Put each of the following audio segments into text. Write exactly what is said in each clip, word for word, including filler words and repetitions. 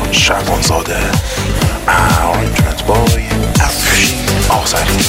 شبانزاده arrangement بای افشین آذری.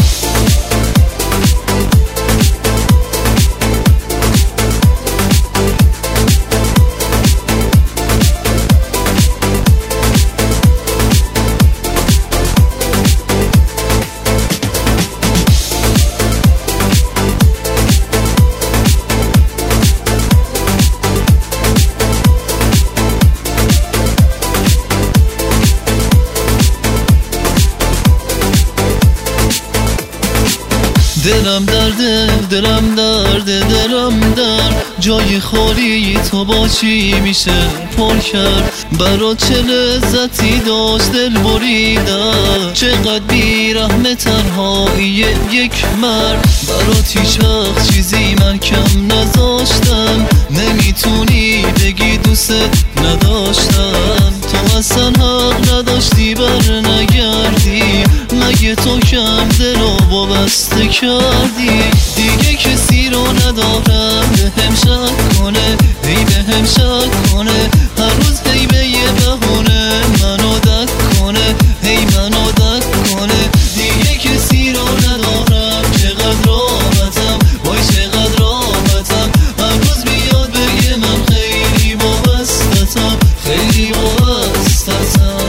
دلم درده دلم درده دلم در جای خالی تو با چی میشه پر کرد؟ برات چه لذتی داشت دل بریدن، چقدر بیرحم تنهایی یک مرد. برات هیچ وقت چیزی من کم نذاشتم، نمیتونی بگی دوست نداشتم. تو اصلا حق نداشتی بر نگردی، مگه تو کم دل و وابسته کردی؟ دیگه کسی رو ندارم به هم شک کنه، هی به هم شک کنه، هر روز هی به یه بهونه منو دک کنه، هی منو دک کنه. دیگه کسی رو ندارم، چقدر راحتم، وای چقدر راحتم، هر روز بیاد بگه من خیلی وابستتم، خیلی وابستتم.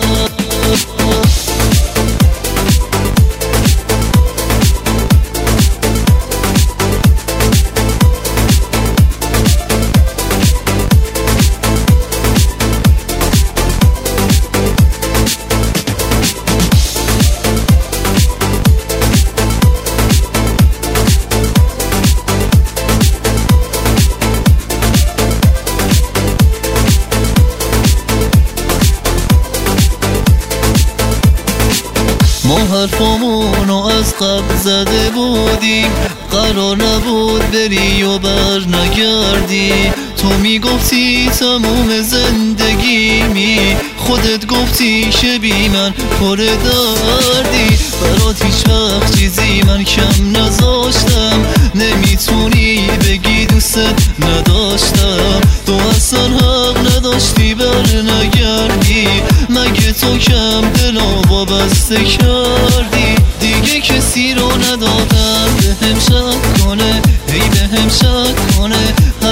ما حرفامونو از قبل زده بودیم، قرار نبود بری و بر نگردی. تو میگفتی تموم زندگیمی، خودت گفتی که بی من پر دردی. برات هیچ وقت چیزی من کم نذاشتم، نمیتونی بگی دوست نداشتم. تو اصلا حق نداشتی بر نگردی، مگه تو کم دل و وابسته کردی؟ دیگه کسی رو ندادم به هم شک کنه، هی به هم شک کنه،